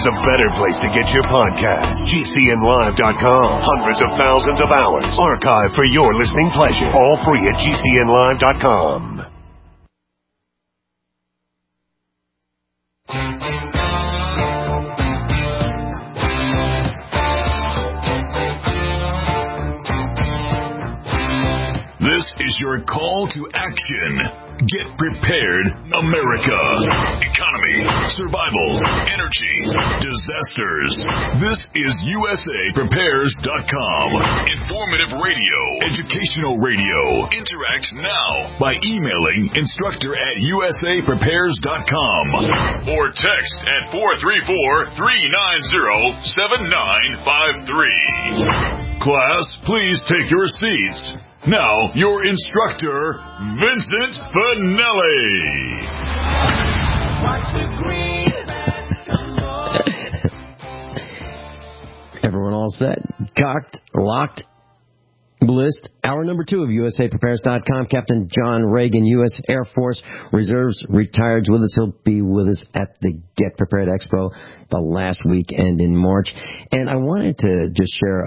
there's a better place to get your podcast. GCNlive.com. Hundreds of thousands of hours archived for your listening pleasure. All free at GCNlive.com. This is your call to action. Get prepared, America. Economy, survival, energy, disasters. This is USAPrepares.com. Informative radio, educational radio. Interact now by emailing instructor@USAPrepares.com or text at 434-390-7953. Class, please take your seats. Now, your instructor, Vincent Finelli. Everyone all set? Cocked, locked, blissed. Hour number 2 of USAPrepares.com. Captain John Reagan, U.S. Air Force Reserves, retired with us. He'll be with us at the Get Prepared Expo the last weekend in March. And I wanted to just share,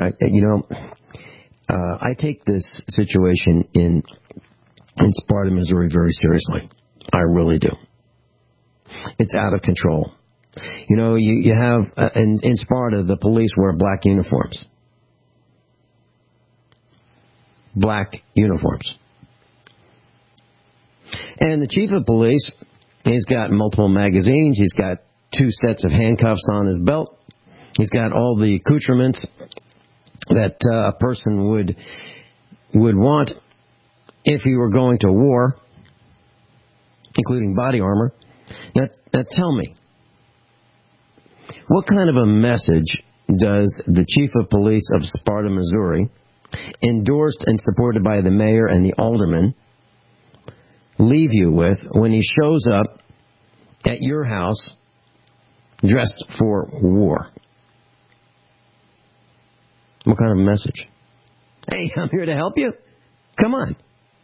I take this situation in Sparta, Missouri very seriously. I really do. It's out of control. You have, in Sparta, the police wear black uniforms. Black uniforms. And the chief of police, he's got multiple magazines. He's got 2 sets of handcuffs on his belt. He's got all the accoutrements that a person would want if he were going to war, including body armor. Now tell me, what kind of a message does the chief of police of Sparta, Missouri, endorsed and supported by the mayor and the aldermen, leave you with when he shows up at your house dressed for war? What kind of a message? Hey, I'm here to help you. Come on.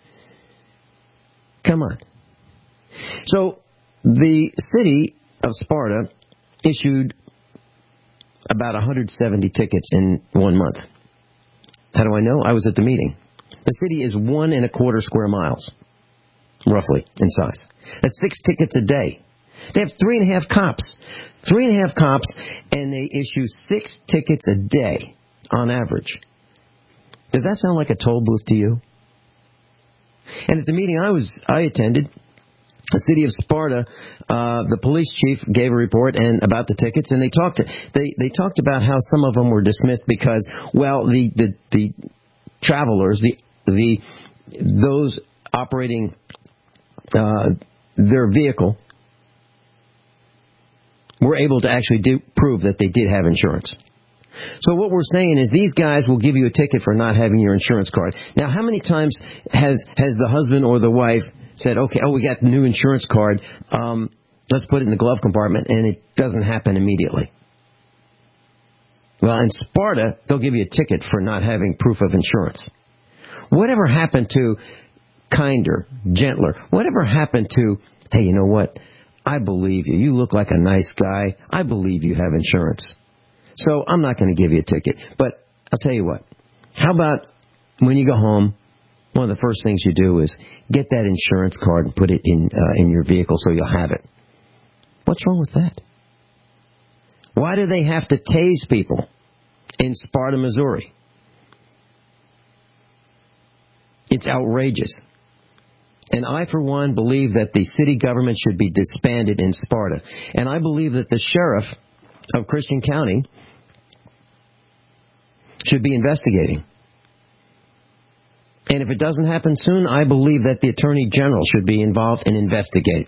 Come on. So, the city of Sparta issued about 170 tickets in 1 month. How do I know? I was at the meeting. The city is 1.25 square miles, roughly, in size. That's 6 tickets a day. They have 3.5 cops. 3.5 cops, and they issue 6 tickets a day. On average. Does that sound like a toll booth to you? And at the meeting I attended, the city of Sparta, the police chief gave a report about the tickets, and they talked about how some of them were dismissed because, well, the travelers, those operating their vehicle were able to actually prove that they did have insurance. So what we're saying is these guys will give you a ticket for not having your insurance card. Now, how many times has the husband or the wife said, okay, we got the new insurance card, let's put it in the glove compartment, and it doesn't happen immediately? Well, in Sparta, they'll give you a ticket for not having proof of insurance. Whatever happened to kinder, gentler? Whatever happened to, hey, you know what? I believe you. You look like a nice guy. I believe you have insurance. So I'm not going to give you a ticket. But I'll tell you what. How about when you go home, one of the first things you do is get that insurance card and put it in your vehicle so you'll have it. What's wrong with that? Why do they have to tase people in Sparta, Missouri? It's outrageous. And I, for one, believe that the city government should be disbanded in Sparta. And I believe that the sheriff of Christian County should be investigating. And if it doesn't happen soon, I believe that the Attorney General should be involved and investigate.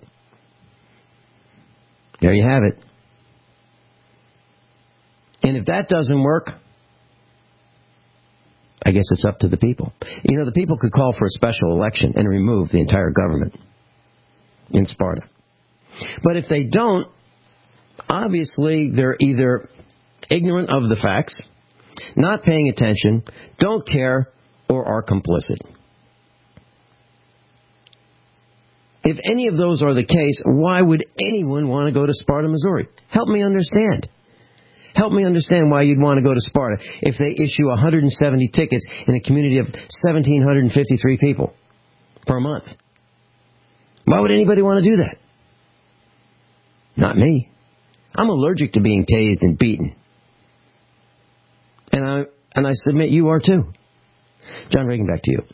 There you have it. And if that doesn't work, I guess it's up to the people. You know, the people could call for a special election and remove the entire government in Sparta. But if they don't, obviously they're either ignorant of the facts, not paying attention, don't care, or are complicit. If any of those are the case, why would anyone want to go to Sparta, Missouri? Help me understand. Help me understand why you'd want to go to Sparta if they issue 170 tickets in a community of 1,753 people per month. Why would anybody want to do that? Not me. I'm allergic to being tased and beaten. And I submit you are too. John Reagan, back to you.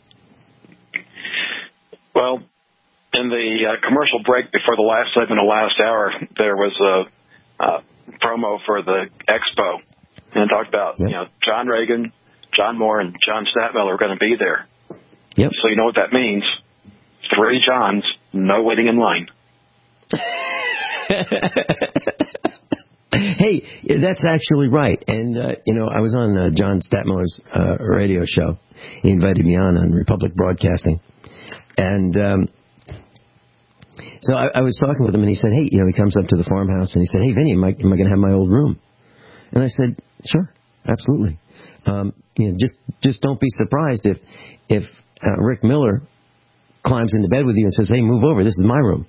Well, in the commercial break before the last segment of last hour, there was a promo for the expo, and talked about John Reagan, John Moore, and John Stadtmiller are going to be there. Yep. So you know what that means? 3 Johns, no waiting in line. Hey, that's actually right. And, I was on John Stadtmiller's radio show. He invited me on Republic Broadcasting. And so I was talking with him, and he said, hey, he comes up to the farmhouse, and he said, hey, Vinny, am I going to have my old room? And I said, sure, absolutely. Just don't be surprised if Rick Miller climbs into bed with you and says, hey, move over, this is my room.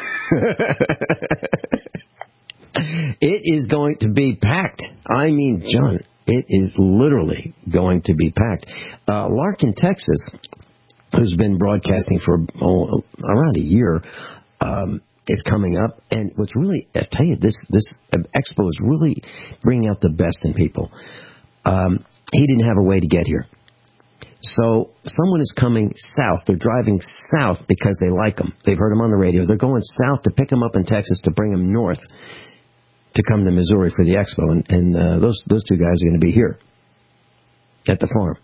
It is going to be packed. I mean, John, it is literally going to be packed. Larkin, Texas, who's been broadcasting for around a year, is coming up. And what's really, I tell you, this expo is really bringing out the best in people. He didn't have a way to get here. So someone is coming south. They're driving south because they like him. They've heard him on the radio. They're going south to pick him up in Texas to bring him north to come to Missouri for the expo. And those 2 guys are going to be here at the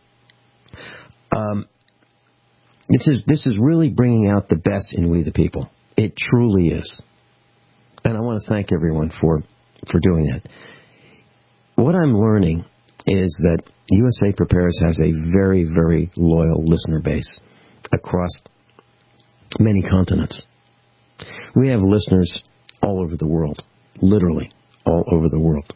farm. This is really bringing out the best in we the people. It truly is. And I want to thank everyone for doing that. What I'm learning is that USA Prepares has a very, very loyal listener base across many continents. We have listeners all over the world, literally all over the world.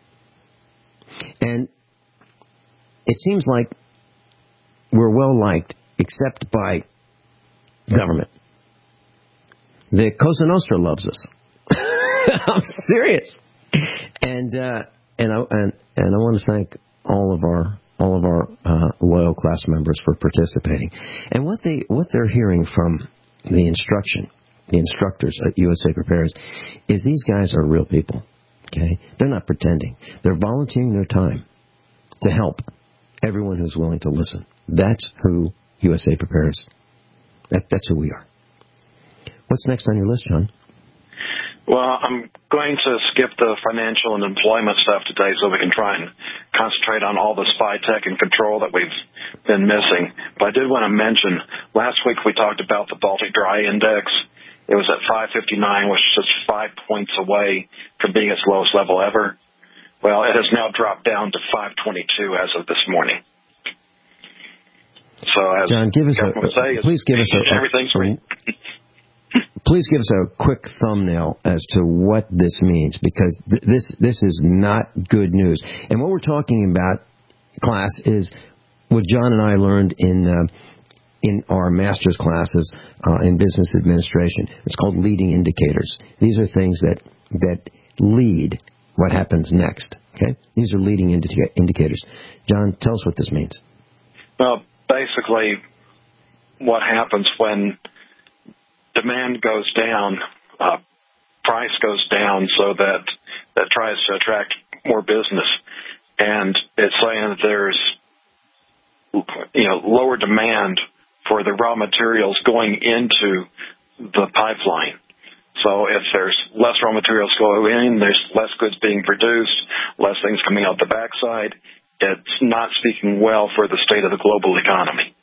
And it seems like we're well liked, except by government. The Cosa Nostra loves us. I'm serious. And I want to thank all of our loyal class members for participating. And what they're hearing from the instructors at USA Prepares is these guys are real people. Okay, they're not pretending. They're volunteering their time to help everyone who's willing to listen. That's who USA Prepares. That's who we are. What's next on your list, John? Well, I'm going to skip the financial and employment stuff today so we can try and concentrate on all the spy tech and control that we've been missing. But I did want to mention, last week we talked about the Baltic Dry Index. It was at 559, which is just 5 points away from being its lowest level ever. Well, it has now dropped down to 522 as of this morning. So, as John, please give us everything's free. Please give us a quick thumbnail as to what this means, because this is not good news. And what we're talking about, class, is what John and I learned in our master's classes in business administration. It's called leading indicators. These are things that lead what happens next. Okay, these are leading indicators. John, tell us what this means. Well, basically, what happens when demand goes down, price goes down, so that tries to attract more business. And it's saying that there's lower demand for the raw materials going into the pipeline. So if there's less raw materials going in, there's less goods being produced, less things coming out the backside. It's not speaking well for the state of the global economy.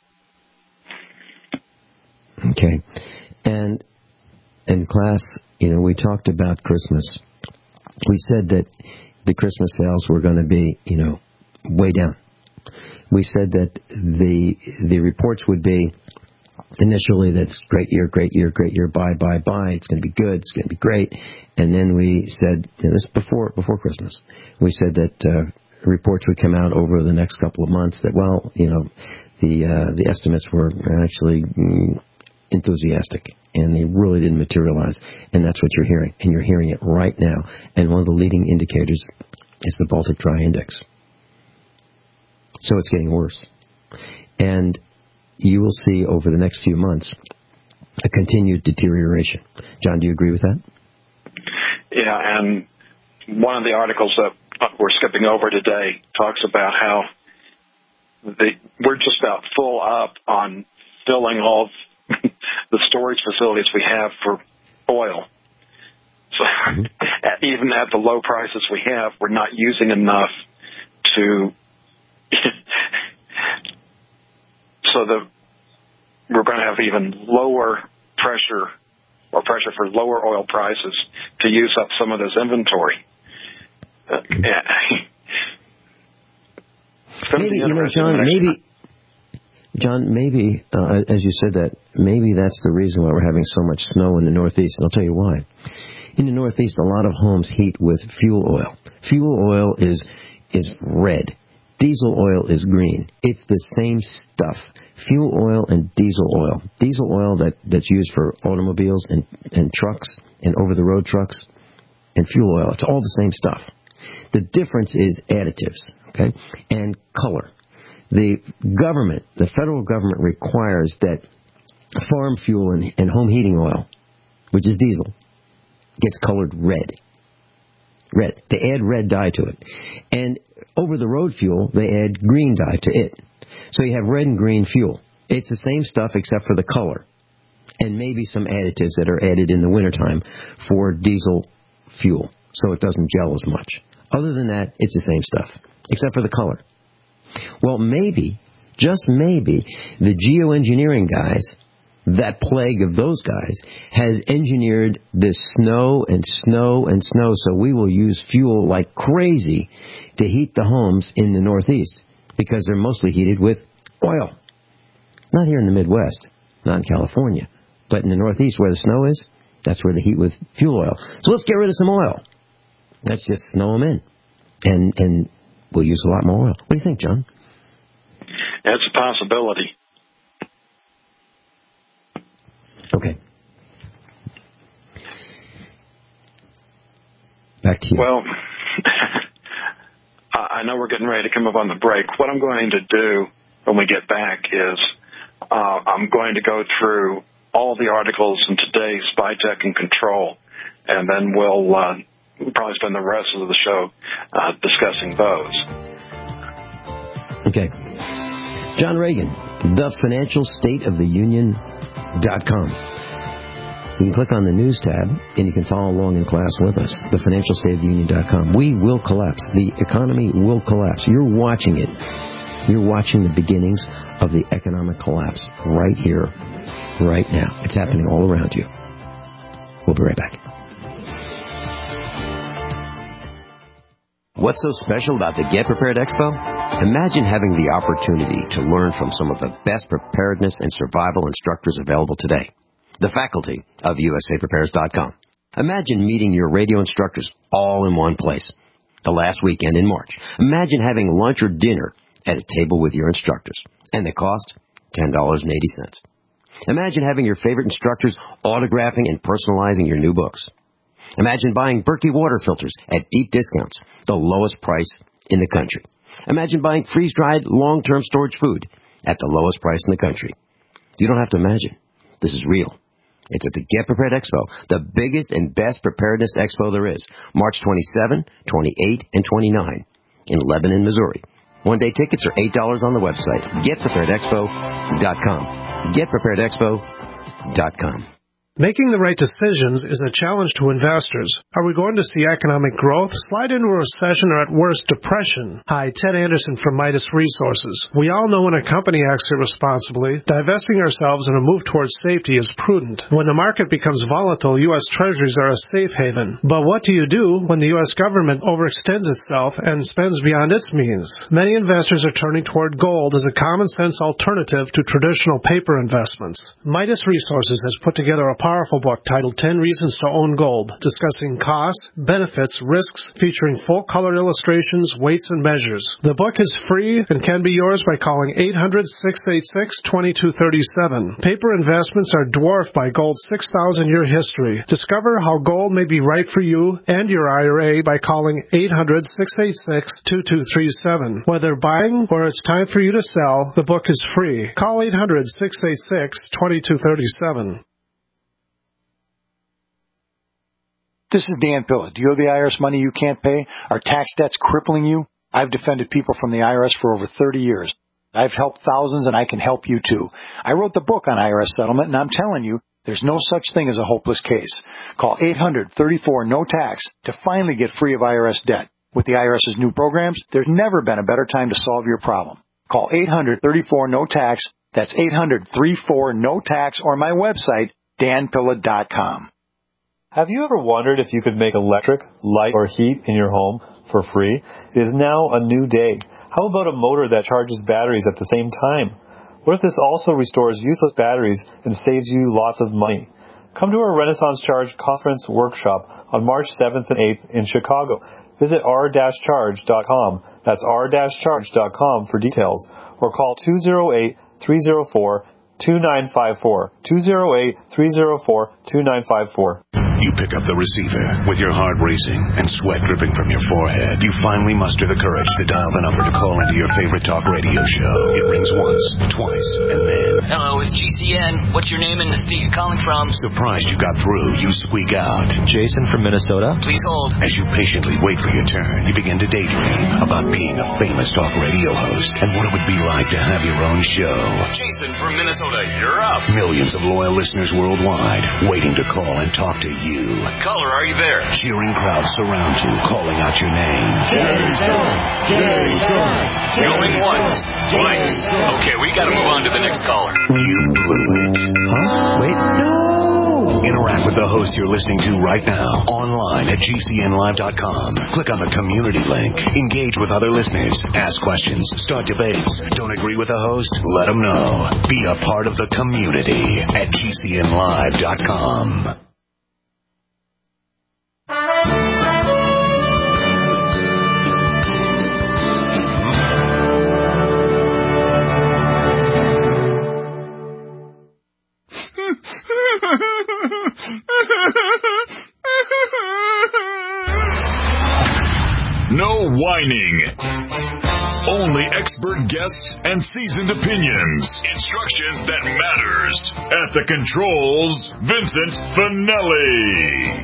Okay. And in class, we talked about Christmas. We said that the Christmas sales were going to be, way down. We said that the reports would be initially that's great year, buy. It's going to be good. It's going to be great. And then we said, this before Christmas, we said that reports would come out over the next couple of months that, the estimates were actually enthusiastic, and they really didn't materialize. And that's what you're hearing, and you're hearing it right now. And one of the leading indicators It's the Baltic Dry Index. So it's getting worse. And you will see over the next few months a continued deterioration. John, do you agree with that? Yeah, and one of the articles that we're skipping over today talks about how we're just about full up on filling all the storage facilities we have for oil. So even at the low prices we have, we're not using enough to so that we're going to have even lower pressure or pressure for lower oil prices to use up some of this inventory. Maybe, John, as you said that, maybe that's the reason why we're having so much snow in the Northeast. And I'll tell you why. In the Northeast, a lot of homes heat with fuel oil. Fuel oil is red. Diesel oil is green. It's the same stuff. Fuel oil and diesel oil. Diesel oil that's used for automobiles and trucks and over-the-road trucks, and fuel oil. It's all the same stuff. The difference is additives, okay, and color. The government, the federal government, requires that farm fuel and home heating oil, which is diesel, gets colored red. Red. They add red dye to it. And over-the-road fuel, they add green dye to it. So you have red and green fuel. It's the same stuff except for the color. And maybe some additives that are added in the wintertime for diesel fuel, so it doesn't gel as much. Other than that, it's the same stuff, except for the color. Well, maybe, just maybe, the geoengineering guys, that plague of those guys, has engineered this snow and snow and snow, so we will use fuel like crazy to heat the homes in the Northeast, because they're mostly heated with oil. Not here in the Midwest, not in California, but in the Northeast where the snow is, that's where they heat with fuel oil. So let's get rid of some oil. Let's just snow them in, and we'll use a lot more oil. What do you think, John? That's a possibility. Okay. Back to you. Well, I know we're getting ready to come up on the break. What I'm going to do when we get back is I'm going to go through all the articles in today's Spy Tech and Control, and then we'll probably spend the rest of the show discussing those. Okay. John Reagan, thefinancialstateoftheunion.com. You can click on the news tab, and you can follow along in class with us, thefinancialstateoftheunion.com. We will collapse. The economy will collapse. You're watching it. You're watching the beginnings of the economic collapse right here, right now. It's happening all around you. We'll be right back. What's so special about the Get Prepared Expo? Imagine having the opportunity to learn from some of the best preparedness and survival instructors available today. The faculty of USAPrepares.com. Imagine meeting your radio instructors all in one place. The last weekend in March. Imagine having lunch or dinner at a table with your instructors. And the cost? $10.80. Imagine having your favorite instructors autographing and personalizing your new books. Imagine buying Berkey water filters at deep discounts, the lowest price in the country. Imagine buying freeze-dried, long-term storage food at the lowest price in the country. You don't have to imagine. This is real. It's at the Get Prepared Expo, the biggest and best preparedness expo there is, March 27, 28, and 29 in Lebanon, Missouri. One-day tickets are $8 on the website, getpreparedexpo.com. Getpreparedexpo.com. Making the right decisions is a challenge to investors. Are we going to see economic growth, slide into a recession, or at worst, depression? Hi, Ted Anderson from Midas Resources. We all know when a company acts irresponsibly, divesting ourselves in a move towards safety is prudent. When the market becomes volatile, U.S. Treasuries are a safe haven. But what do you do when the U.S. government overextends itself and spends beyond its means? Many investors are turning toward gold as a common-sense alternative to traditional paper investments. Midas Resources has put together a powerful book titled 10 Reasons to Own Gold, discussing costs, benefits, risks, featuring full-color illustrations, weights, and measures. The book is free and can be yours by calling 800-686-2237. Paper investments are dwarfed by gold's 6,000-year history. Discover how gold may be right for you and your IRA by calling 800-686-2237. Whether buying or it's time for you to sell, the book is free. Call 800-686-2237. This is Dan Pilla. Do you owe the IRS money you can't pay? Are tax debts crippling you? I've defended people from the IRS for over 30 years. I've helped thousands, and I can help you too. I wrote the book on IRS settlement, and I'm telling you, there's no such thing as a hopeless case. Call 800-34-NO-TAX to finally get free of IRS debt. With the IRS's new programs, there's never been a better time to solve your problem. Call 800-34-NO-TAX. That's 800-34-NO-TAX, or my website, danpilla.com. Have you ever wondered if you could make electric, light, or heat in your home for free? It is now a new day. How about a motor that charges batteries at the same time? What if this also restores useless batteries and saves you lots of money? Come to our Renaissance Charge Conference Workshop on March 7th and 8th in Chicago. Visit r-charge.com. That's r-charge.com for details. Or call 208-304-2954. 208-304-2954. You pick up the receiver. With your heart racing and sweat dripping from your forehead, you finally muster the courage to dial the number to call into your favorite talk radio show. It rings once, twice, and then... Hello, it's GCN. What's your name and the state you're calling from? Surprised you got through, you squeak out. Jason from Minnesota. Please hold. As you patiently wait for your turn, you begin to daydream about being a famous talk radio host and what it would be like to have your own show. Jason from Minnesota, you're up. Millions of loyal listeners worldwide waiting to call and talk to you. Caller, are you there? Cheering crowds surround you, calling out your name. Jason! Jason! Going once, twice. Okay, we gotta move on to the next caller. You blew it. Huh? Wait, no! Interact with the host you're listening to right now, online at GCNlive.com. Click on the community link. Engage with other listeners. Ask questions. Start debates. Don't agree with the host? Let them know. Be a part of the community at GCNlive.com. No whining. Only expert guests and seasoned opinions. Instruction that matters. At the controls, Vincent Finelli.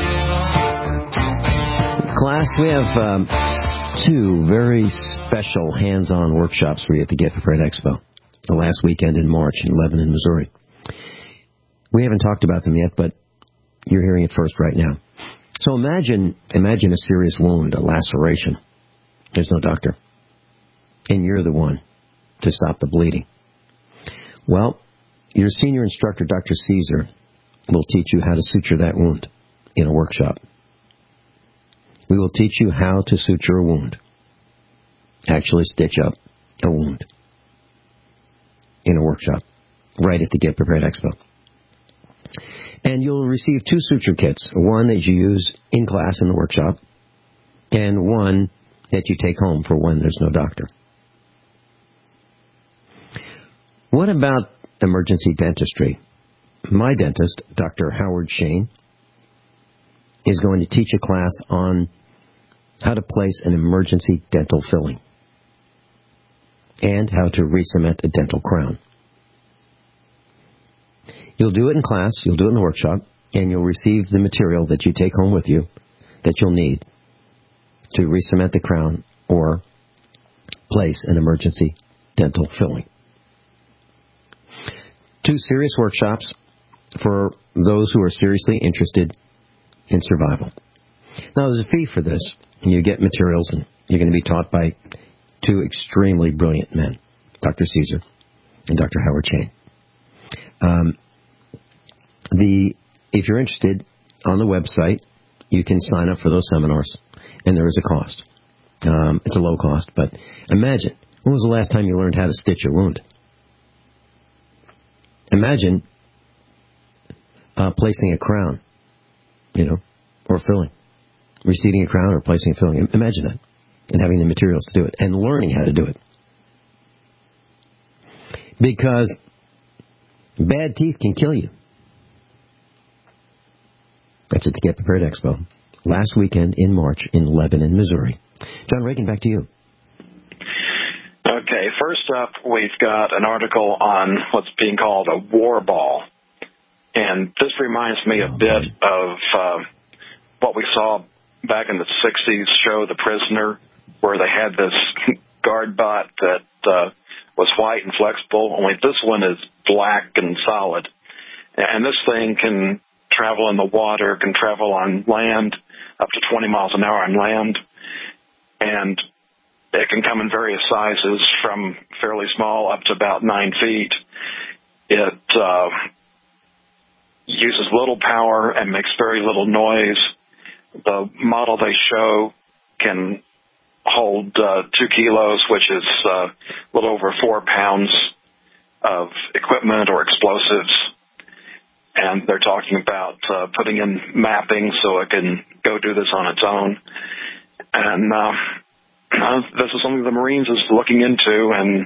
Class, we have two very special hands-on workshops for you at the Get Prepared Expo. The last weekend in March in Lebanon, Missouri. We haven't talked about them yet, but you're hearing it first right now. So imagine a serious wound, a laceration. There's no doctor. And you're the one to stop the bleeding. Well, your senior instructor, Dr. Caesar, will teach you how to suture that wound in a workshop. We will teach you how to suture a wound. Actually stitch up a wound in a workshop right at the Get Prepared Expo. And you'll receive two suture kits, one that you use in class in the workshop, and one that you take home for when there's no doctor. What about emergency dentistry? My dentist, Dr. Howard Shane, is going to teach a class on how to place an emergency dental filling and how to re-cement a dental crown. You'll do it in class, you'll do it in the workshop, and you'll receive the material that you take home with you that you'll need to re-cement the crown or place an emergency dental filling. Two serious workshops for those who are seriously interested in survival. Now, there's a fee for this, and you get materials, and you're going to be taught by two extremely brilliant men, Dr. Caesar and Dr. Howard Shane. If you're interested, on the website, you can sign up for those seminars, and there is a cost. It's a low cost, but imagine, when was the last time you learned how to stitch a wound? Imagine placing a crown, or filling. Reseating a crown or placing a filling. Imagine that. And having the materials to do it. And learning how to do it. Because bad teeth can kill you. That's at the Get Prepared Expo. Last weekend in March in Lebanon, Missouri. John Reagan, back to you. Okay, first up, we've got an article on what's being called a war ball. And this reminds me a bit of what we saw back in the 60s show, The Prisoner, where they had this guard bot that was white and flexible, only this one is black and solid. And this thing can travel in the water, can travel on land, up to 20 miles an hour on land, and it can come in various sizes from fairly small up to about 9 feet. It uses little power and makes very little noise. The model they show can hold 2 kilos, which is a little over 4 pounds of equipment or explosives. And they're talking about putting in mapping so it can go do this on its own. And this is something the Marines is looking into, and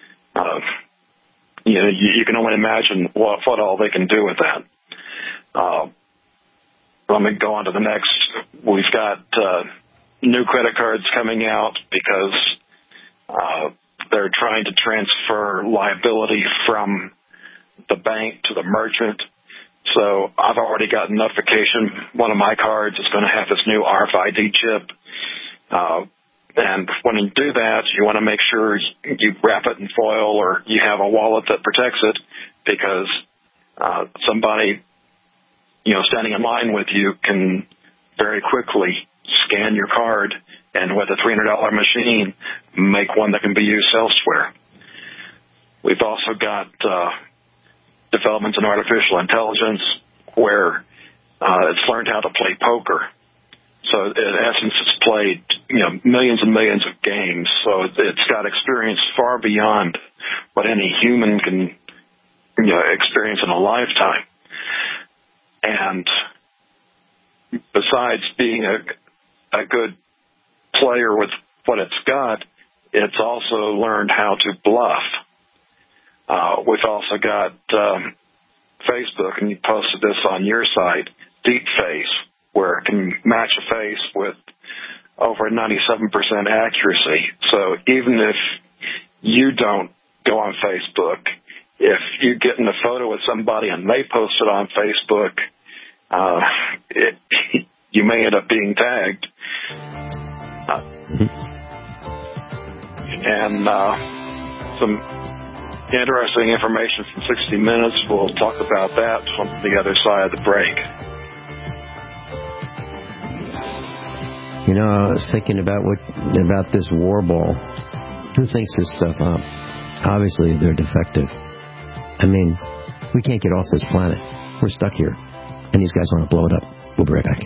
you can only imagine what all they can do with that. Let me go on to the next. We've got new credit cards coming out because they're trying to transfer liability from the bank to the merchant. So I've already gotten notification. One of my cards is going to have this new RFID chip. And when you do that, you want to make sure you wrap it in foil or you have a wallet that protects it, because somebody, standing in line with you can very quickly scan your card and with a $300 machine make one that can be used elsewhere. We've also got developments in artificial intelligence where it's learned how to play poker. So in essence, it's played millions and millions of games. So it's got experience far beyond what any human can experience in a lifetime. And besides being a good player with what it's got, it's also learned how to bluff. We've also got Facebook, and you posted this on your site, DeepFace, where it can match a face with over 97% accuracy. So even if you don't go on Facebook, if you get in a photo with somebody and they post it on Facebook, you may end up being tagged. And some interesting information from 60 Minutes. We'll talk about that on the other side of the break. I was thinking about this war ball. Who thinks this stuff up? Obviously, they're defective. I mean, we can't get off this planet. We're stuck here. And these guys want to blow it up. We'll be right back.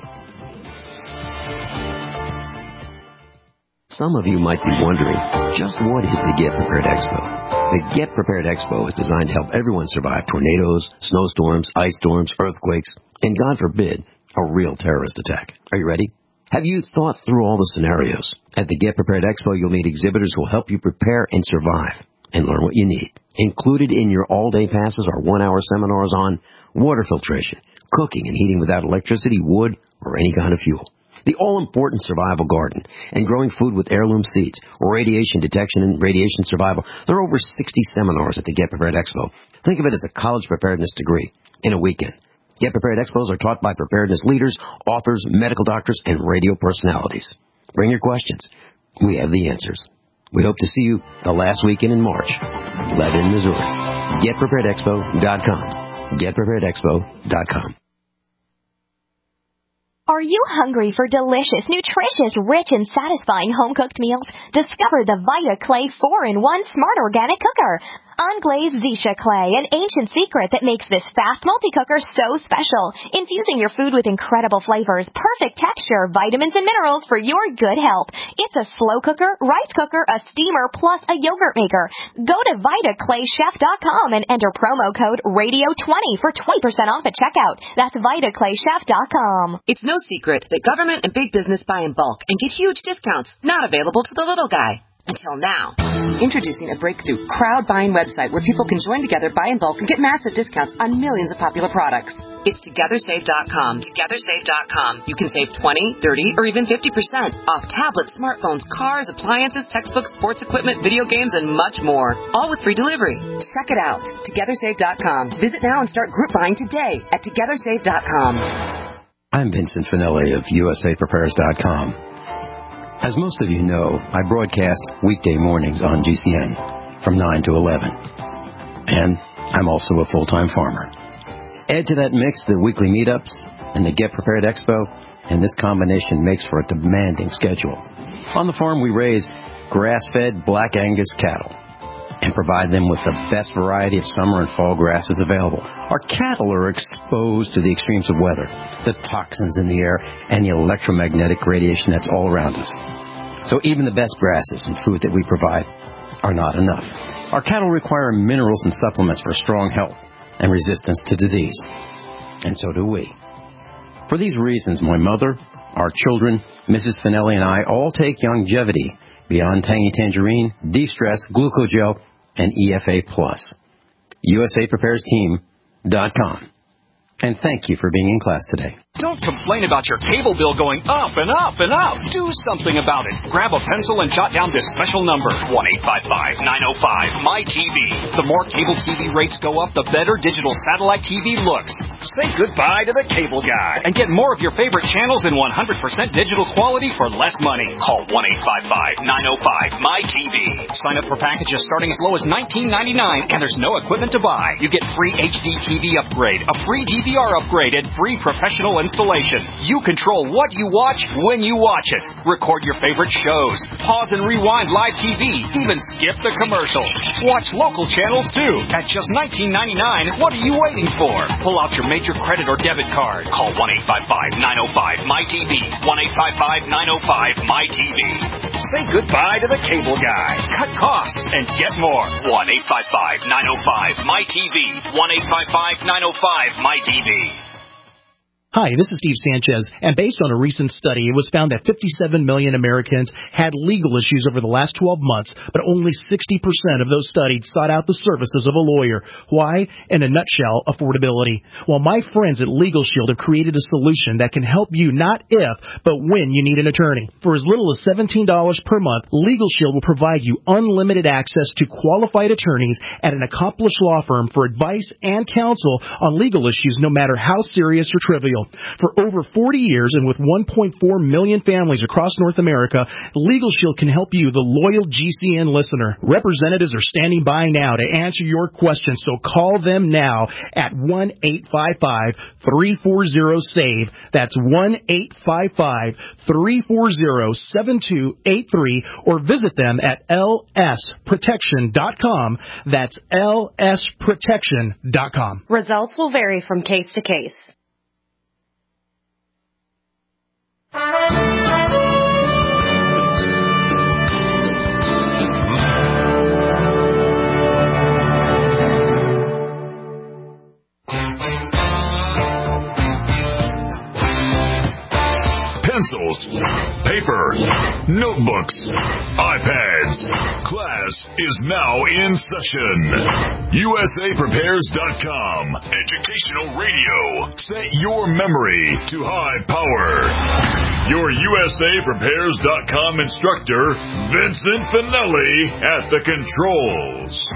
Some of you might be wondering, just what is the Get Prepared Expo? The Get Prepared Expo is designed to help everyone survive tornadoes, snowstorms, ice storms, earthquakes, and God forbid, a real terrorist attack. Are you ready? Have you thought through all the scenarios? At the Get Prepared Expo, you'll meet exhibitors who will help you prepare and survive and learn what you need. Included in your all-day passes are 1-hour seminars on water filtration, cooking and heating without electricity, wood, or any kind of fuel. The all-important survival garden and growing food with heirloom seeds, radiation detection and radiation survival. There are over 60 seminars at the Get Prepared Expo. Think of it as a college preparedness degree in a weekend. Get Prepared Expos are taught by preparedness leaders, authors, medical doctors, and radio personalities. Bring your questions. We have the answers. We hope to see you the last weekend in March. Lebanon, Missouri. GetPreparedExpo.com. GetPreparedExpo.com. Are you hungry for delicious, nutritious, rich, and satisfying home-cooked meals? Discover the Vita Clay 4-in-1 Smart Organic Cooker. Unglazed Zisha clay, an ancient secret that makes this fast multi-cooker so special. Infusing your food with incredible flavors, perfect texture, vitamins and minerals for your good health. It's a slow cooker, rice cooker, a steamer, plus a yogurt maker. Go to VitaClayChef.com and enter promo code RADIO20 for 20% off at checkout. That's VitaClayChef.com. It's no secret that government and big business buy in bulk and get huge discounts, not available to the little guy. Until now. Introducing a breakthrough crowd buying website where people can join together, buy in bulk, and get massive discounts on millions of popular products. It's TogetherSave.com. TogetherSave.com. You can save 20, 30, or even 50% off tablets, smartphones, cars, appliances, textbooks, sports equipment, video games, and much more. All with free delivery. Check it out. TogetherSave.com. Visit now and start group buying today at TogetherSave.com. I'm Vincent Finelli of USAPrepares.com. As most of you know, I broadcast weekday mornings on GCN from 9 to 11. And I'm also a full-time farmer. Add to that mix the weekly meetups and the Get Prepared Expo, and this combination makes for a demanding schedule. On the farm, we raise grass-fed Black Angus cattle and provide them with the best variety of summer and fall grasses available. Our cattle are exposed to the extremes of weather, the toxins in the air, and the electromagnetic radiation that's all around us. So even the best grasses and food that we provide are not enough. Our cattle require minerals and supplements for strong health and resistance to disease. And so do we. For these reasons, my mother, our children, Mrs. Finelli, and I all take Youngevity Beyond Tangy Tangerine, De-Stress, Glucogel, and EFA+. USAPreparesTeam.com. And thank you for being in class today. Don't complain about your cable bill going up and up and up. Do something about it. Grab a pencil and jot down this special number, 1-855-905-MY-TV. The more cable TV rates go up, the better digital satellite TV looks. Say goodbye to the cable guy and get more of your favorite channels in 100% digital quality for less money. Call 1-855-905-MY-TV. Sign up for packages starting as low as $19.99, and there's no equipment to buy. You get free HD TV upgrade, a free DVR upgrade, and free professional installation. You control what you watch when you watch it. Record your favorite shows. Pause and rewind live TV. Even skip the commercials. Watch local channels too. At just $19.99, what are you waiting for? Pull out your major credit or debit card. Call 1-855-905-MY-TV. 1-855-905-MY-TV. Say goodbye to the cable guy. Cut costs and get more. 1-855-905-MY-TV. 1-855-905-MY-TV. Hi, this is Steve Sanchez, and based on a recent study, it was found that 57 million Americans had legal issues over the last 12 months, but only 60% of those studied sought out the services of a lawyer. Why? In a nutshell, affordability. Well, my friends at Legal Shield have created a solution that can help you not if, but when you need an attorney. For as little as $17 per month, Legal Shield will provide you unlimited access to qualified attorneys at an accomplished law firm for advice and counsel on legal issues, no matter how serious or trivial. For over 40 years and with 1.4 million families across North America, Legal Shield can help you, the loyal GCN listener. Representatives are standing by now to answer your questions, so call them now at 1-855-340-SAVE. That's 1-855-340-7283, or visit them at lsprotection.com. That's lsprotection.com. Results will vary from case to case. Pencils, paper, notebooks, iPads. Class is now in session. USAPrepares.com. Educational radio. Set your memory to high power. Your USAPrepares.com instructor, Vincent Finelli, at the controls.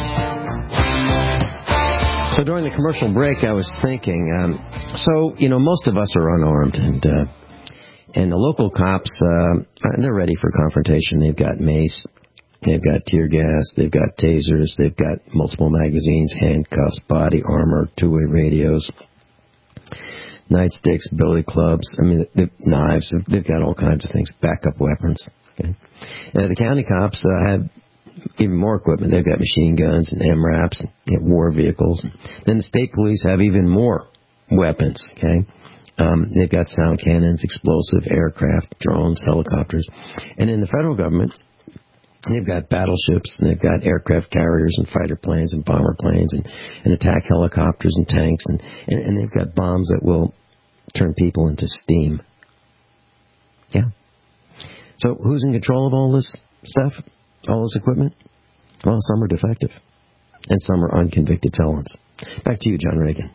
So during the commercial break, I was thinking, most of us are unarmed, and the local cops, they're ready for confrontation. They've got mace, they've got tear gas, they've got tasers, they've got multiple magazines, handcuffs, body armor, two-way radios, nightsticks, billy clubs, knives. They've got all kinds of things, backup weapons. Okay? The county cops have even more equipment. They've got machine guns and MRAPs and war vehicles. Then the state police have even more weapons, okay? They've got sound cannons, explosive, aircraft, drones, helicopters. And in the federal government, they've got battleships, and they've got aircraft carriers and fighter planes and bomber planes and attack helicopters and tanks, and they've got bombs that will turn people into steam. Yeah. So who's in control of all this stuff, all this equipment? Well, some are defective, and some are unconvicted felons. Back to you, John Reagan.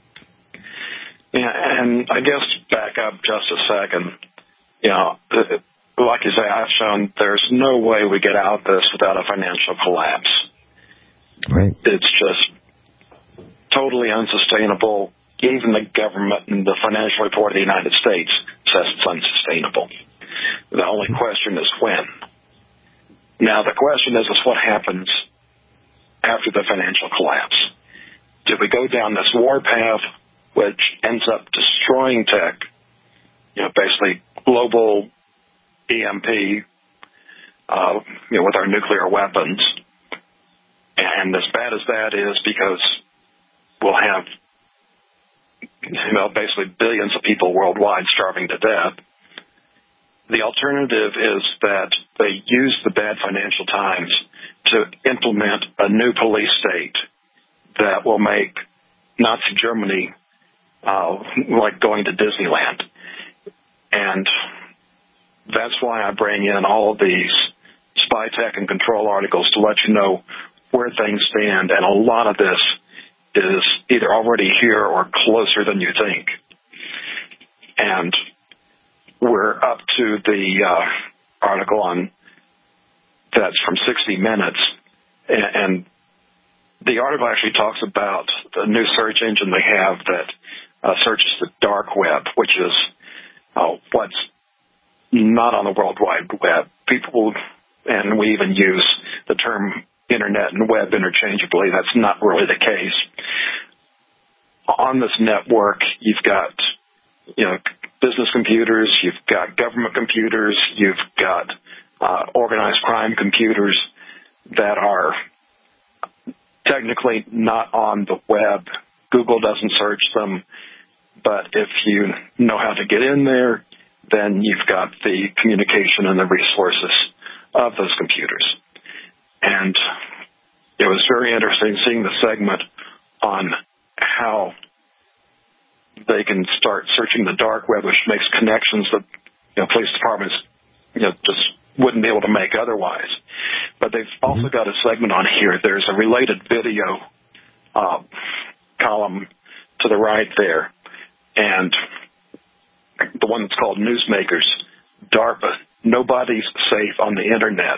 Yeah, and I guess back up just a second. You know, like you say, I've shown there's no way we get out of this without a financial collapse. Right. It's just totally unsustainable. Even the government and the Financial Report of the United States says it's unsustainable. The only question is when. Now, the question is what happens after the financial collapse? Do we go down this war path, which ends up destroying tech, basically global EMP, with our nuclear weapons? And as bad as that is, because we'll have, basically billions of people worldwide starving to death, the alternative is that they use the bad financial times to implement a new police state that will make Nazi Germany like going to Disneyland. And that's why I bring in all of these spy tech and control articles to let you know where things stand. And a lot of this is either already here or closer than you think. And we're up to the article on that's from 60 Minutes. And the article actually talks about the new search engine they have that searches the dark web, which is what's not on the World Wide Web. People, and we even use the term internet and web interchangeably. That's not really the case. On this network, you've got, business computers, you've got government computers, you've got organized crime computers that are technically not on the web. Google doesn't search them, but if you know how to get in there, then you've got the communication and the resources of those computers. And it was very interesting seeing the segment on how they can start searching the dark web, which makes connections that police departments just wouldn't be able to make otherwise. But they've also got a segment on here. There's a related video column to the right there, and the one that's called Newsmakers, DARPA, Nobody's Safe on the Internet.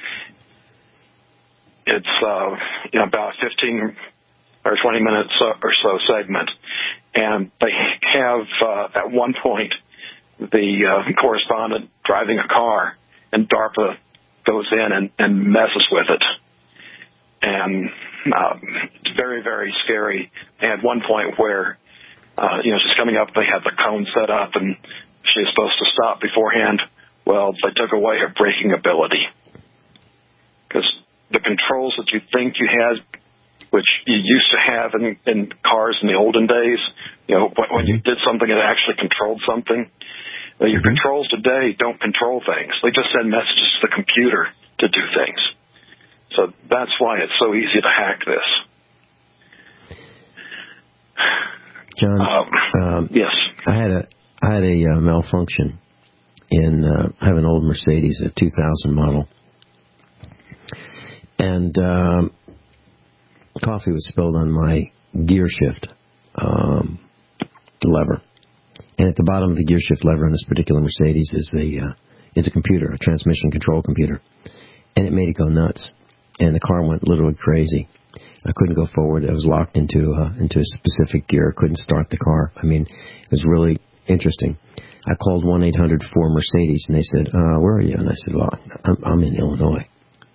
It's about 15 or 20 minutes or so segment, and they have at one point the correspondent driving a car, and DARPA goes in and messes with it. And it's very, very scary. And at one point where, she's coming up, they had the cone set up, and she's supposed to stop beforehand. Well, they took away her braking ability. Because the controls that you think you had, which you used to have in cars in the olden days, when you did something that actually controlled something, your controls today don't control things. They just send messages to the computer to do things. So that's why it's so easy to hack this. John, yes. I had a malfunction I have an old Mercedes, a 2000 model, and coffee was spilled on my gear shift lever. And at the bottom of the gear shift lever on this particular Mercedes is a computer, a transmission control computer. And it made it go nuts. And the car went literally crazy. I couldn't go forward. I was locked into a specific gear. I couldn't start the car. I mean, it was really interesting. I called 1-800-4-MERCEDES, and they said, where are you? And I said, well, I'm in Illinois.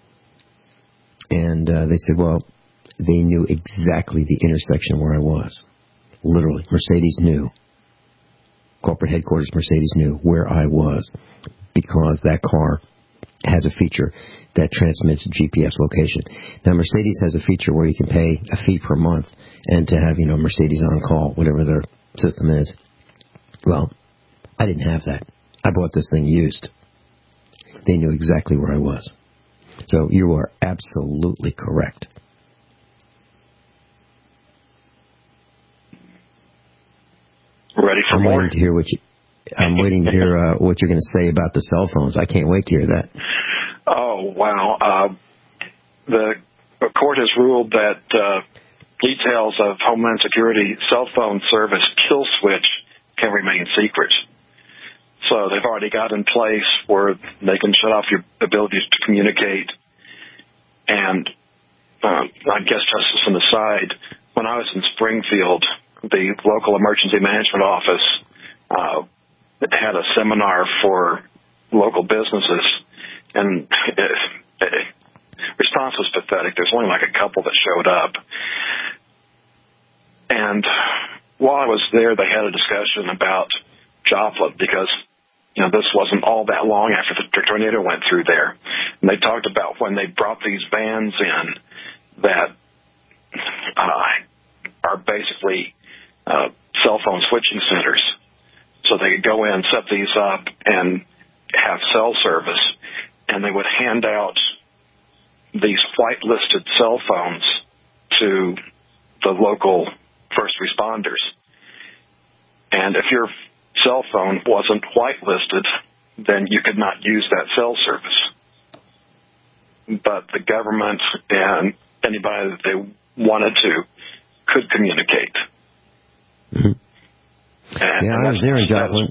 And they said, well, they knew exactly the intersection where I was. Literally. Mercedes knew. Corporate headquarters Mercedes knew where I was because that car has a feature that transmits GPS location. Now, Mercedes has a feature where you can pay a fee per month and to have, Mercedes on call, whatever their system is. Well, I didn't have that. I bought this thing used. They knew exactly where I was. So you are absolutely correct. Ready for more? I'm waiting to hear what you're going to say about the cell phones. I can't wait to hear that. Oh, wow. The court has ruled that details of Homeland Security cell phone service kill switch can remain secret. So they've already got in place where they can shut off your ability to communicate. And I guess just as an aside, when I was in Springfield, the local emergency management office had a seminar for local businesses, and response was pathetic. There's only like a couple that showed up. And while I was there, they had a discussion about Joplin because, this wasn't all that long after the tornado went through there. And they talked about when they brought these vans in that are basically cell phone switching centers. So they could go in, set these up, and have cell service. And they would hand out these whitelisted cell phones to the local first responders. And if your cell phone wasn't whitelisted, then you could not use that cell service. But the government and anybody that they wanted to could communicate. Mm-hmm. I was there in Joplin.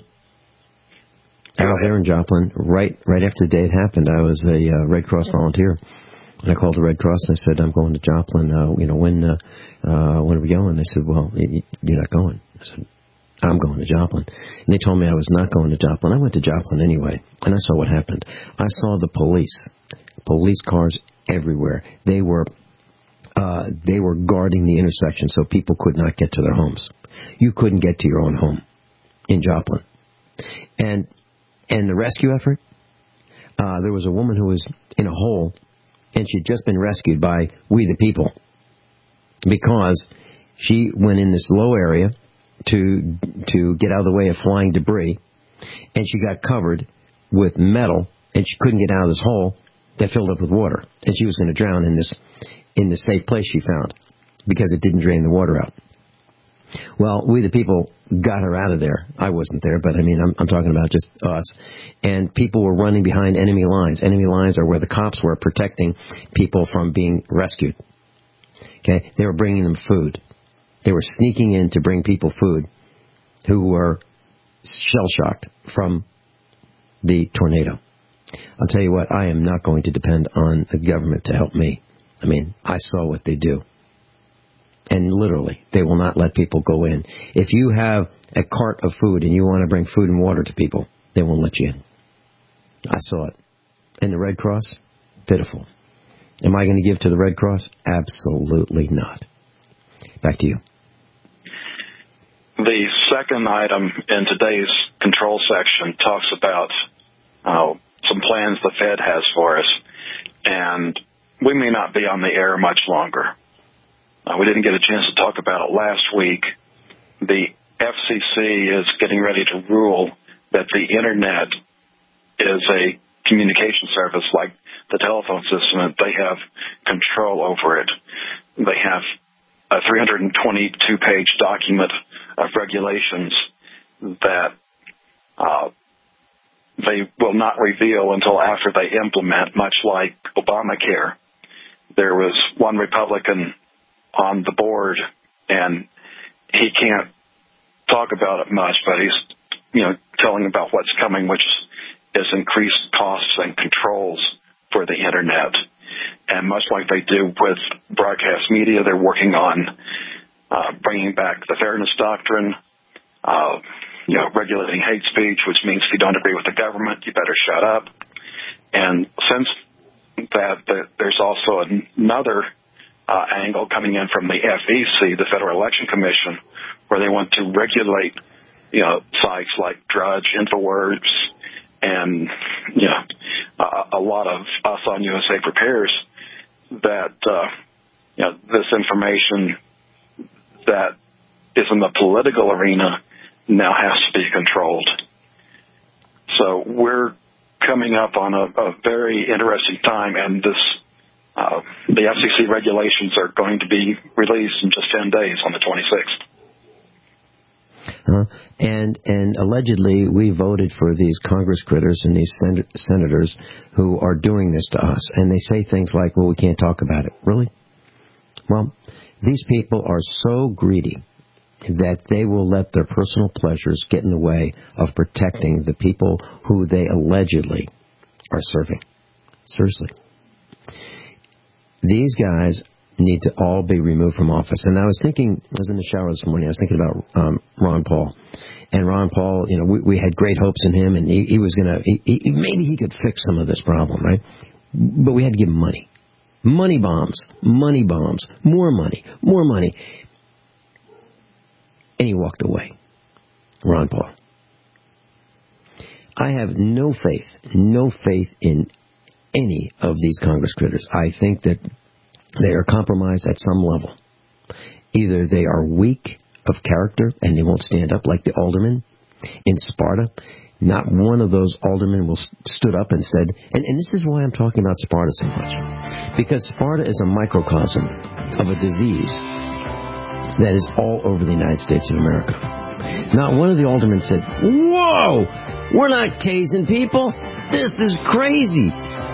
Right after the day it happened. I was a Red Cross volunteer. And I called the Red Cross and I said, I'm going to Joplin. When are we going? They said, well, you're not going. I said, I'm going to Joplin. And they told me I was not going to Joplin. I went to Joplin anyway, and I saw what happened. I saw the police cars everywhere. They were guarding the intersection so people could not get to their homes. You couldn't get to your own home in Joplin. And the rescue effort, there was a woman who was in a hole, and she'd just been rescued by We the People because she went in this low area to get out of the way of flying debris, and she got covered with metal, and she couldn't get out of this hole that filled up with water, and she was going to drown in the safe place she found because it didn't drain the water out. Well, We the People got her out of there. I wasn't there, but I'm talking about just us. And people were running behind enemy lines. Enemy lines are where the cops were protecting people from being rescued. Okay, they were bringing them food. They were sneaking in to bring people food who were shell-shocked from the tornado. I'll tell you what, I am not going to depend on the government to help me. I saw what they do. And literally, they will not let people go in. If you have a cart of food and you want to bring food and water to people, they won't let you in. I saw it. And the Red Cross? Pitiful. Am I going to give to the Red Cross? Absolutely not. Back to you. The second item in today's control section talks about some plans the Fed has for us, and we may not be on the air much longer. We didn't get a chance to talk about it last week. The FCC is getting ready to rule that the Internet is a communication service like the telephone system, and they have control over it. They have a 322-page document of regulations that they will not reveal until after they implement, much like Obamacare. There was one Republican on the board, and he can't talk about it much, but he's, telling about what's coming, which is increased costs and controls for the Internet. And much like they do with broadcast media, they're working on bringing back the fairness doctrine, regulating hate speech, which means if you don't agree with the government, you better shut up. And since that, there's also another angle coming in from the FEC, the Federal Election Commission, where they want to regulate, sites like Drudge, InfoWars, and, a lot of us on USA Prepares that this information that is in the political arena now has to be controlled. So we're coming up on a very interesting time, and the FCC regulations are going to be released in just 10 days on the 26th. And allegedly, we voted for these Congress critters and these senators who are doing this to us. And they say things like, well, we can't talk about it. Really? Well, these people are so greedy that they will let their personal pleasures get in the way of protecting the people who they allegedly are serving. Seriously. These guys need to all be removed from office. And I was in the shower this morning, I was thinking about Ron Paul. And Ron Paul, we had great hopes in him, and he was going to, maybe he could fix some of this problem, right? But we had to give him money. Money bombs, more money. And he walked away. Ron Paul. I have no faith in any of these Congress critters. I think that they are compromised at some level. Either they are weak of character and they won't stand up like the aldermen in Sparta. Not one of those aldermen stood up and said, and this is why I'm talking about Sparta so much, because Sparta is a microcosm of a disease that is all over the United States of America. Not one of the aldermen said, whoa, we're not tasing people. This is crazy.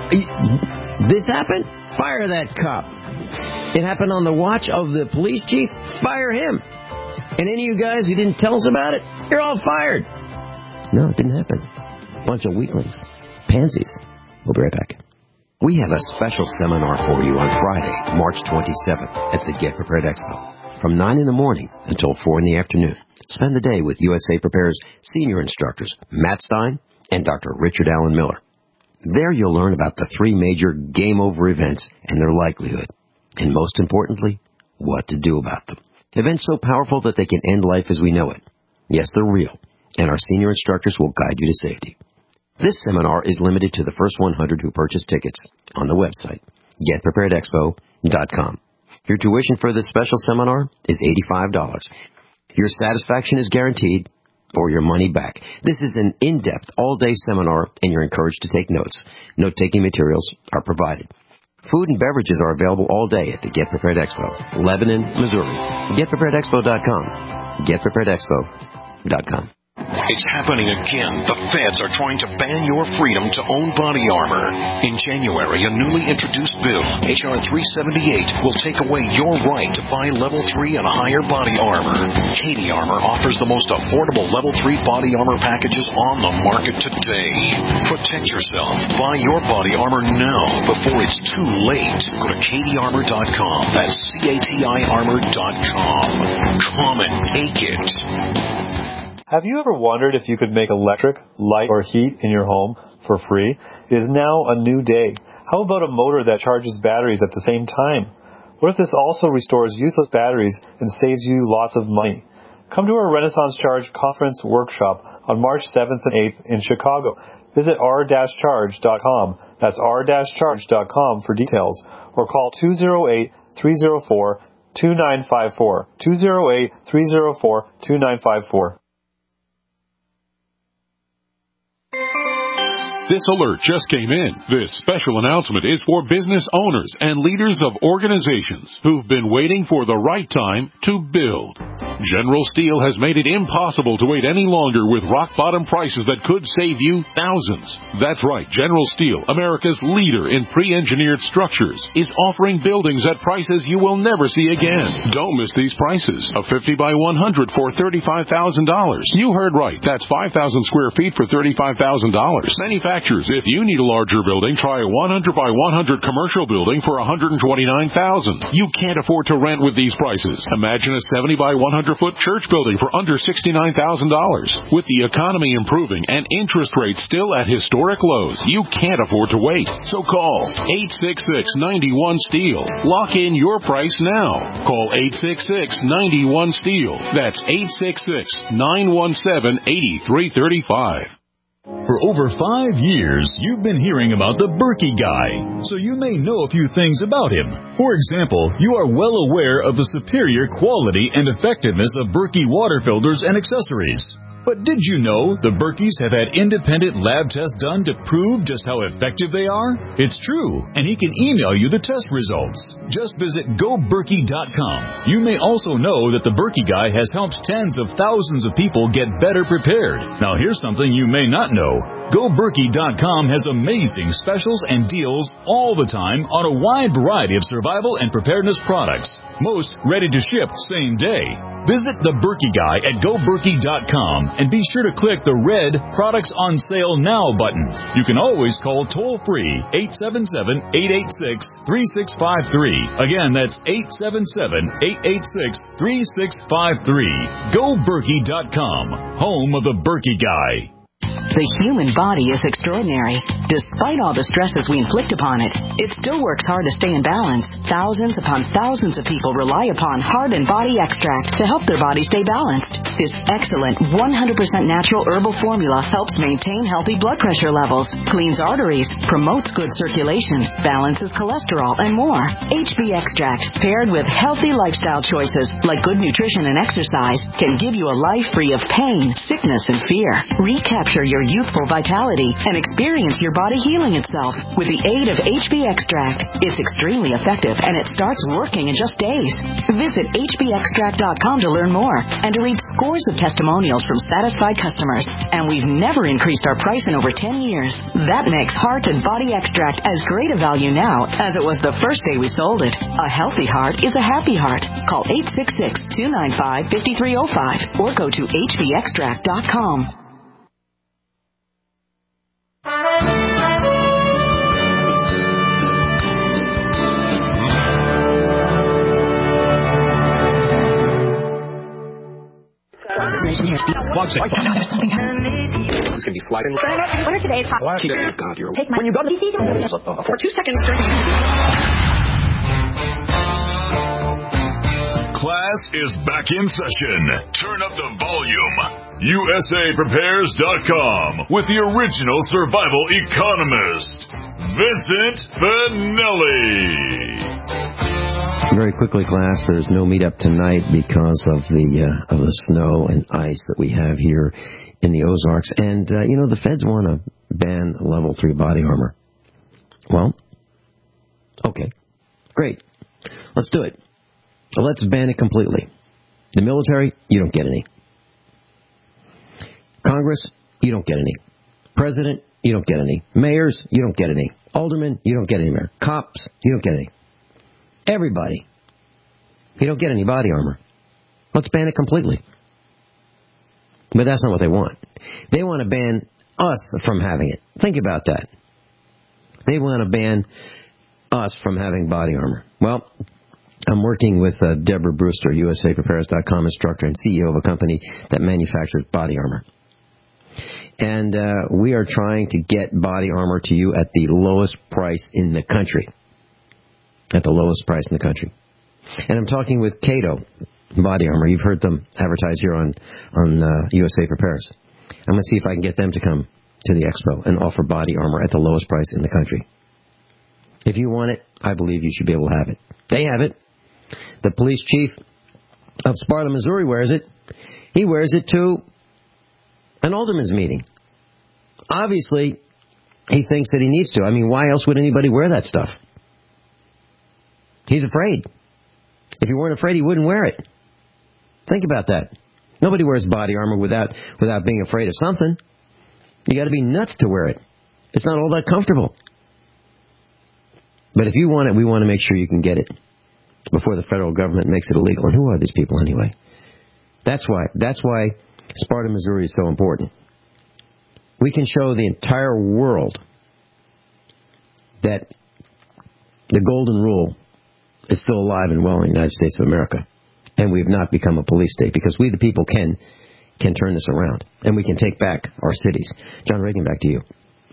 This happened? Fire that cop. It happened on the watch of the police chief? Fire him. And any of you guys who didn't tell us about it, you're all fired. No, it didn't happen. Bunch of weaklings. Pansies. We'll be right back. We have a special seminar for you on Friday, March 27th at the Get Prepared Expo. From 9 in the morning until 4 in the afternoon. Spend the day with USA Prepares senior instructors Matt Stein and Dr. Richard Allen Miller. There you'll learn about the 3 major game-over events and their likelihood. And most importantly, what to do about them. Events so powerful that they can end life as we know it. Yes, they're real. And our senior instructors will guide you to safety. This seminar is limited to the first 100 who purchase tickets on the website, getpreparedexpo.com. Your tuition for this special seminar is $85. Your satisfaction is guaranteed or your money back. This is an in-depth, all-day seminar, and you're encouraged to take notes. Note-taking materials are provided. Food and beverages are available all day at the Get Prepared Expo, Lebanon, Missouri. GetPreparedExpo.com. GetPreparedExpo.com. It's happening again. The feds are trying to ban your freedom to own body armor. In January, a newly introduced bill, H.R. 378, will take away your right to buy Level 3 and higher body armor. Katie Armor offers the most affordable Level 3 body armor packages on the market today. Protect yourself. Buy your body armor now before it's too late. Go to KatieArmor.com. That's CATIArmor.com. Come and take it. Have you ever wondered if you could make electric, light, or heat in your home for free? It is now a new day. How about a motor that charges batteries at the same time? What if this also restores useless batteries and saves you lots of money? Come to our Renaissance Charge Conference Workshop on March 7th and 8th in Chicago. Visit r-charge.com. That's r-charge.com for details. Or call 208-304-2954. 208-304-2954. This alert just came in. This special announcement is for business owners and leaders of organizations who've been waiting for the right time to build. General Steel has made it impossible to wait any longer with rock-bottom prices that could save you thousands. That's right, General Steel, America's leader in pre-engineered structures, is offering buildings at prices you will never see again. Don't miss these prices. A 50 by 100 for $35,000. You heard right. That's 5,000 square feet for $35,000. Manufacturers, if you need a larger building, try a 100 by 100 commercial building for $129,000. You can't afford to rent with these prices. Imagine a 70 by 100-foot church building for under $69,000. With the economy improving and interest rates still at historic lows, you can't afford to wait. So call 866-91-STEEL. Lock in your price now. Call 866-91-STEEL. That's 866-917-8335. For over 5 years, you've been hearing about the Berkey Guy, so you may know a few things about him. For example, you are well aware of the superior quality and effectiveness of Berkey water filters and accessories. But did you know the Berkeys have had independent lab tests done to prove just how effective they are? It's true, and he can email you the test results. Just visit GoBerkey.com. You may also know that the Berkey Guy has helped tens of thousands of people get better prepared. Now here's something you may not know. GoBerkey.com has amazing specials and deals all the time on a wide variety of survival and preparedness products. Most ready to ship same day. Visit the Berkey Guy at GoBerkey.com and be sure to click the red Products on Sale Now button. You can always call toll-free 877-886-3653. Again, that's 877-886-3653. GoBerkey.com, home of the Berkey Guy. The human body is extraordinary. Despite all the stresses we inflict upon it, it still works hard to stay in balance. Thousands upon thousands of people rely upon Heart and Body Extract to help their body stay balanced. This excellent 100% natural herbal formula helps maintain healthy blood pressure levels, cleans arteries, promotes good circulation, balances cholesterol, and more. HB Extract, paired with healthy lifestyle choices like good nutrition and exercise, can give you a life free of pain, sickness, and fear. Recapture your youthful vitality and experience your body healing itself with the aid of HB Extract. It's extremely effective and it starts working in just days. Visit hbextract.com to learn more and to read scores of testimonials from satisfied customers. And we've never increased our price in over 10 years. That makes Heart and Body Extract as great a value now as it was the first day we sold it. A healthy heart is a happy heart. Call 866-295-5305 or go to hbextract.com. It's going to be sliding. What are today's hot? God, you're... Take my... When you go to DC, for 2 seconds during... Class is back in session. Turn up the volume. USAPrepares.com with the original survival economist, Vincent Finelli. Very quickly, class, there's no meetup tonight because of the snow and ice that we have here in the Ozarks. And, the feds want to ban level 3 body armor. Well, okay, great. Let's do it. Let's ban it completely. The military, you don't get any. Congress, you don't get any. President, you don't get any. Mayors, you don't get any. Aldermen, you don't get any more. Cops, you don't get any. Everybody. You don't get any body armor. Let's ban it completely. But that's not what they want. They want to ban us from having it. Think about that. They want to ban us from having body armor. Well, I'm working with Deborah Brewster, USAPrepares.com instructor and CEO of a company that manufactures body armor. And we are trying to get body armor to you at the lowest price in the country. At the lowest price in the country. And I'm talking with Cato Body Armor. You've heard them advertise here on USA Prepares. I'm going to see if I can get them to come to the expo and offer body armor at the lowest price in the country. If you want it, I believe you should be able to have it. They have it. The police chief of Sparta, Missouri wears it. He wears it to an alderman's meeting. Obviously, he thinks that he needs to. I mean, why else would anybody wear that stuff? He's afraid. If he weren't afraid, he wouldn't wear it. Think about that. Nobody wears body armor without being afraid of something. You got to be nuts to wear it. It's not all that comfortable. But if you want it, we want to make sure you can get it before the federal government makes it illegal. And who are these people anyway? That's why Sparta, Missouri is so important. We can show the entire world that the golden rule is still alive and well in the United States of America. And we've not become a police state because we the people can turn this around. And we can take back our cities. John Reagan, back to you.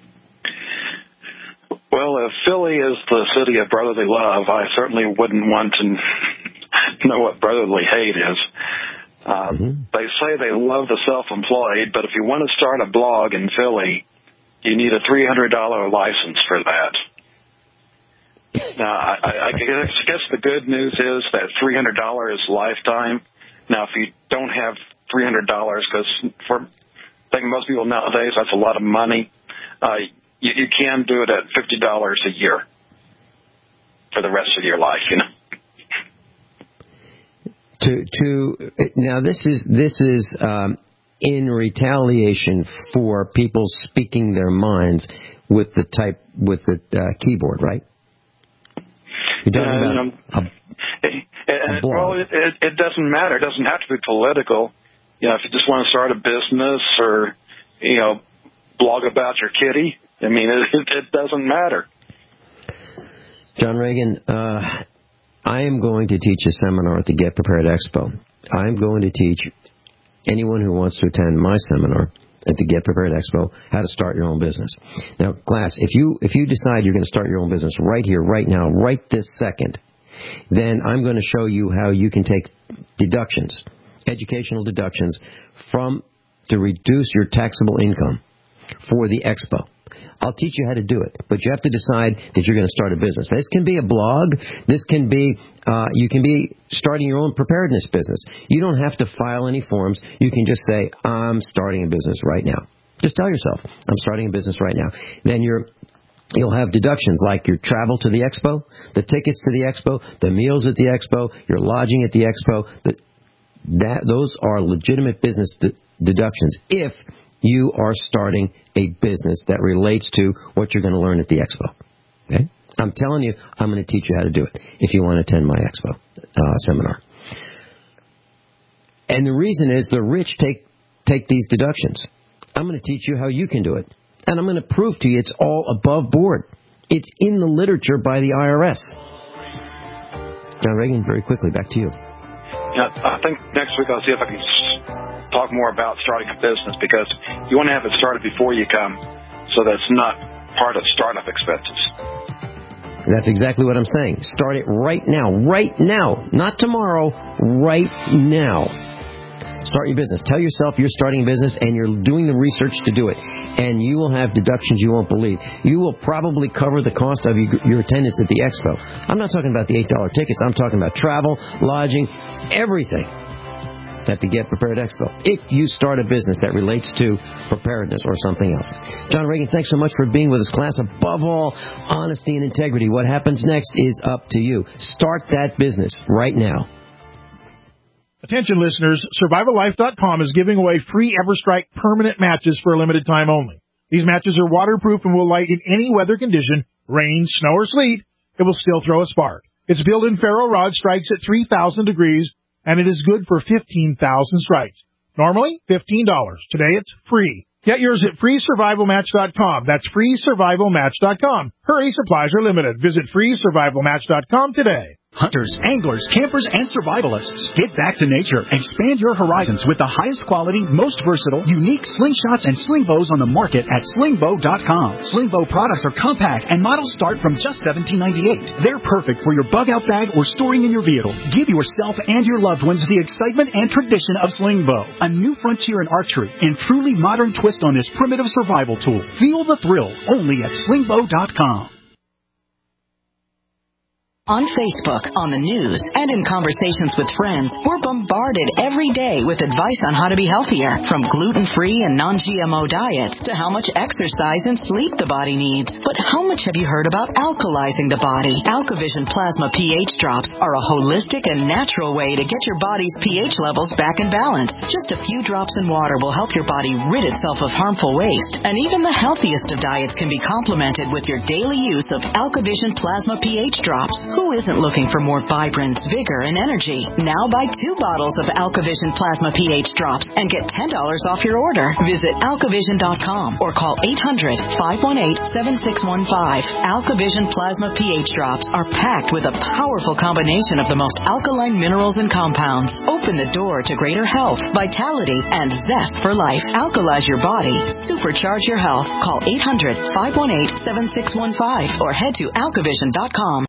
Well, if Philly is the city of brotherly love, I certainly wouldn't want to know what brotherly hate is. They say they love the self-employed, but if you want to start a blog in Philly, you need a $300 license for that. Now, I guess the good news is that $300 is lifetime. Now, if you don't have $300, because for I think most people nowadays, that's a lot of money, you can do it at $50 a year for the rest of your life, you know. Now this is in retaliation for people speaking their minds with the keyboard, right? You're talking about a blog. Well, it doesn't matter. It doesn't have to be political. You know, if you just want to start a business or, you know, blog about your kitty, I mean, it doesn't matter. John Reagan, I am going to teach a seminar at the Get Prepared Expo. I'm going to teach anyone who wants to attend my seminar at the Get Prepared Expo how to start your own business. Now, class, if you decide you're going to start your own business right here, right now, right this second, then I'm going to show you how you can take deductions, educational deductions, to reduce your taxable income for the expo. I'll teach you how to do it, but you have to decide that you're going to start a business. This can be a blog. This can be, you can be starting your own preparedness business. You don't have to file any forms. You can just say, I'm starting a business right now. Just tell yourself, I'm starting a business right now. Then you'll have deductions like your travel to the expo, the tickets to the expo, the meals at the expo, your lodging at the expo. Those are legitimate business deductions if you are starting a business that relates to what you're going to learn at the expo. Okay? I'm telling you, I'm going to teach you how to do it if you want to attend my expo seminar. And the reason is the rich take these deductions. I'm going to teach you how you can do it. And I'm going to prove to you it's all above board. It's in the literature by the IRS. John Reagan, very quickly, back to you. Yeah, I think next week I'll see if I can talk more about starting a business, because you want to have it started before you come, so that's not part of startup expenses. That's exactly what I'm saying. Start it right now. Right now. Not tomorrow. Right now. Start your business. Tell yourself you're starting a business and you're doing the research to do it. And you will have deductions you won't believe. You will probably cover the cost of your attendance at the expo. I'm not talking about the $8 tickets. I'm talking about travel, lodging, everything at the Get Prepared Expo, if you start a business that relates to preparedness or something else. John Reagan, thanks so much for being with us, class. Above all, honesty and integrity. What happens next is up to you. Start that business right now. Attention listeners, SurvivalLife.com is giving away free EverStrike permanent matches for a limited time only. These matches are waterproof and will light in any weather condition, rain, snow, or sleet. It will still throw a spark. Its built-in ferro rod strikes at 3,000 degrees, and it is good for 15,000 strikes. Normally, $15. Today, it's free. Get yours at FreeSurvivalMatch.com. That's FreeSurvivalMatch.com. Hurry, supplies are limited. Visit FreeSurvivalMatch.com today. Hunters, anglers, campers, and survivalists, get back to nature. Expand your horizons with the highest quality, most versatile, unique slingshots and sling bows on the market at slingbow.com. Sling bow products are compact and models start from just $17.98. They're perfect for your bug out bag or storing in your vehicle. Give yourself and your loved ones the excitement and tradition of sling bow, a new frontier in archery and truly modern twist on this primitive survival tool. Feel the thrill only at slingbow.com. On Facebook, on the news, and in conversations with friends, we're bombarded every day with advice on how to be healthier, from gluten-free and non-GMO diets to how much exercise and sleep the body needs. But how much have you heard about alkalizing the body? AlkaVision Plasma pH drops are a holistic and natural way to get your body's pH levels back in balance. Just a few drops in water will help your body rid itself of harmful waste. And even the healthiest of diets can be complemented with your daily use of AlkaVision Plasma pH drops. Who isn't looking for more vibrance, vigor, and energy? Now buy 2 bottles of AlkaVision Plasma pH drops and get $10 off your order. Visit AlkaVision.com or call 800-518-7615. AlkaVision Plasma pH drops are packed with a powerful combination of the most alkaline minerals and compounds. Open the door to greater health, vitality, and zest for life. Alkalize your body. Supercharge your health. Call 800-518-7615 or head to AlkaVision.com.